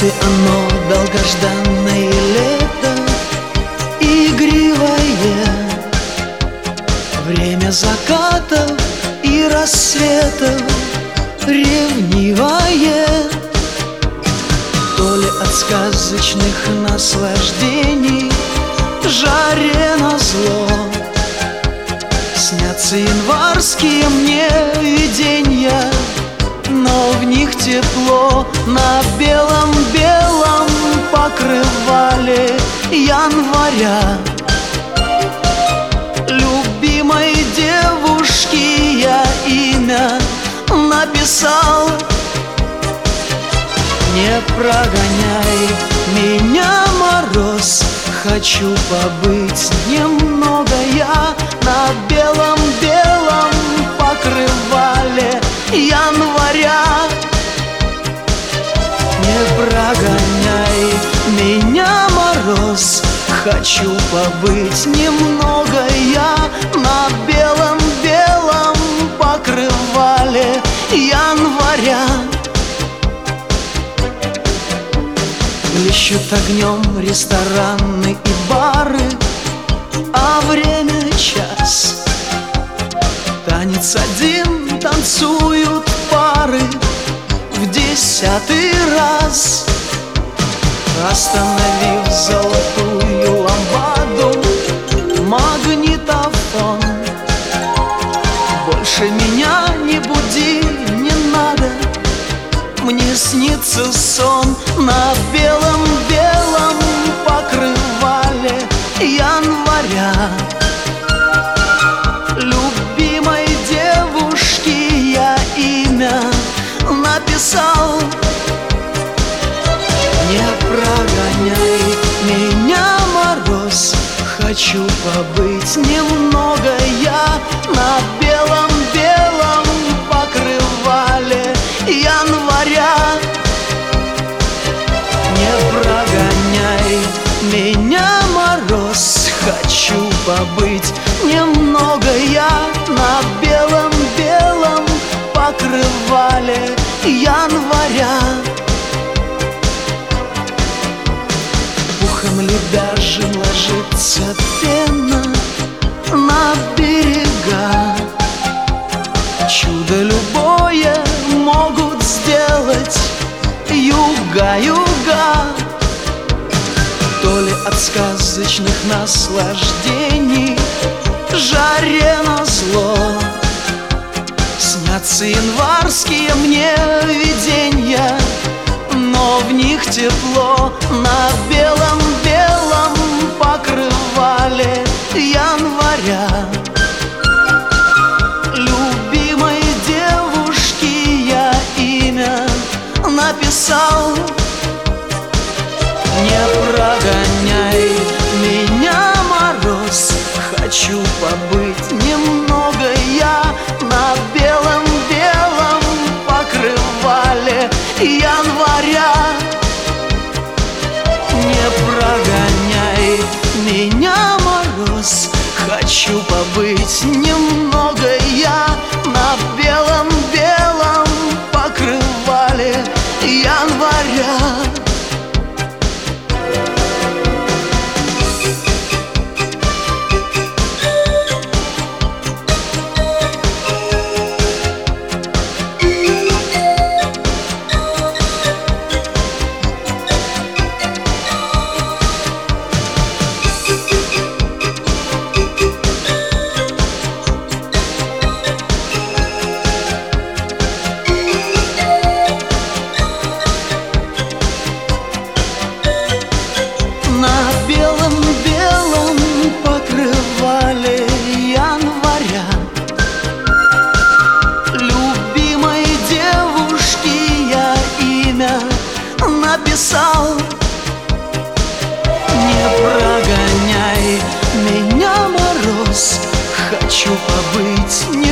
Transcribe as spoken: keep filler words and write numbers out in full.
ты оно, долгожданное лето, игривое, время закатов и рассветов, ревнивое. То ли от сказочных наслаждений жаре назло снятся январские мне виденья, но в них тепло. На белом-белом покрывале января любимой девушки я имя написал. Не прогоняй меня, мороз, хочу побыть немного я на белом-белом покрывале января. Не прогоняй меня, мороз, хочу побыть немного я на белом-белом покрывале января. Блещут огнем рестораны и бары, а время час. Танец один танцуют пары в десятый раз. Остановив золотую лампаду, магнитофон, больше меня не буди, не надо, мне снится сон на белом-белом покрывале января. Любимой девушки я имя написал. Не прогоняй меня, мороз, хочу побыть немного я на белом-белом покрывале января. Не прогоняй меня, мороз, хочу побыть немного я на белом-белом покрывале января. Пухом лебяжьим ложится пена на берега. Чудо любое могут сделать юга, юга. То ли от сказочных наслаждений жаре назло снятся январские мне виденья, но в них тепло. На белом-белом покрывале января любимой девушки я имя написал. Не прогоняй меня, мороз, хочу побыть немного я на белом-белом покрывале января. Не прогоняй меня, мороз, хочу побыть немного я на белом-белом покрывале января. Написал. Не прогоняй меня, мороз, хочу побыть не